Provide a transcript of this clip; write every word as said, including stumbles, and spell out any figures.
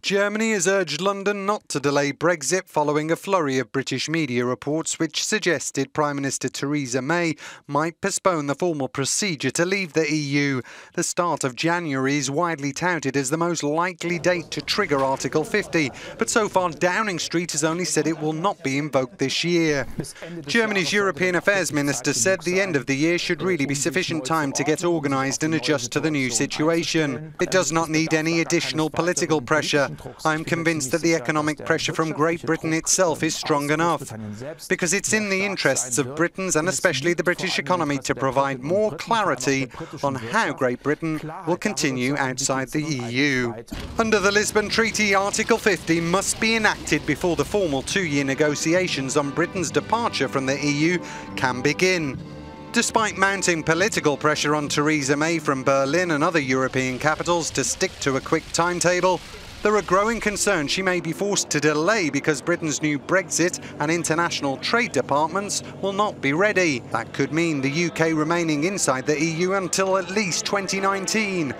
Germany has urged London not to delay Brexit following a flurry of British media reports which suggested Prime Minister Theresa May might postpone the formal procedure to leave the E U. The start of January is widely touted as the most likely date to trigger Article fifty, but so far Downing Street has only said it will not be invoked this year. Germany's European Affairs Minister said the end of the year should really be sufficient time to get organised and adjust to the new situation. It does not need any additional political pressure. I am convinced that the economic pressure from Great Britain itself is strong enough, because it's in the interests of Britons and especially the British economy to provide more clarity on how Great Britain will continue outside the E U. Under the Lisbon Treaty, Article fifty must be enacted before the formal two-year negotiations on Britain's departure from the E U can begin. Despite mounting political pressure on Theresa May from Berlin and other European capitals to stick to a quick timetable, there are growing concerns she may be forced to delay because Britain's new Brexit and international trade departments will not be ready. That could mean the U K remaining inside the E U until at least twenty nineteen.